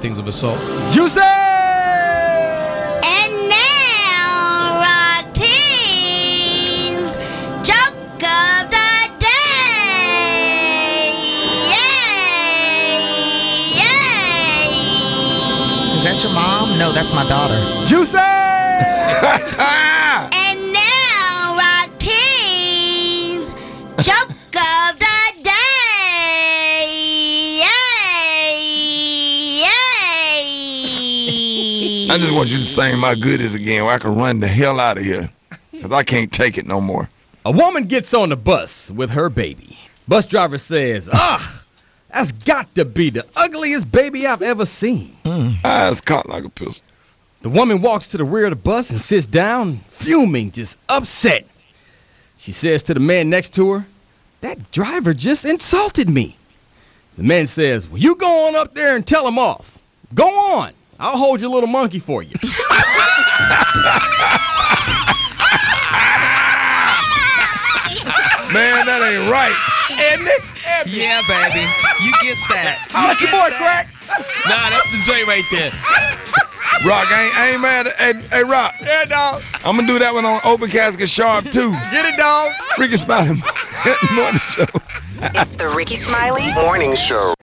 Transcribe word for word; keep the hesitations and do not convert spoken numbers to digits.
things of assault. Juicy! And now, Rock Team's Joke of the Day. Yay! Yay! Is that your mom? No, that's my daughter. Juicy! And now, Rock Team's Joke of the Day. Yay! Yay! I just want you to sing my goodies again where I can run the hell out of here. Because I can't take it no more. A woman gets on the bus with her baby. Bus driver says, "Ugh, that's got to be the ugliest baby I've ever seen." Eyes caught like a pistol. The woman walks to the rear of the bus and sits down, fuming, just upset. She says to the man next to her, "That driver just insulted me." The man says, "Well, you go on up there and tell him off. Go on. I'll hold your little monkey for you." Man, that ain't right. Isn't it? Yeah, baby. You get that. How much your boy, Crack? Nah, that's the joint right there. Rock, I ain't, I ain't mad at, hey, hey, Rock. Yeah, dog. I'm going to do that one on Open Casket Sharp, too. Get it, dog. Ricky Smiley Morning Show. It's the Ricky Smiley Morning Show.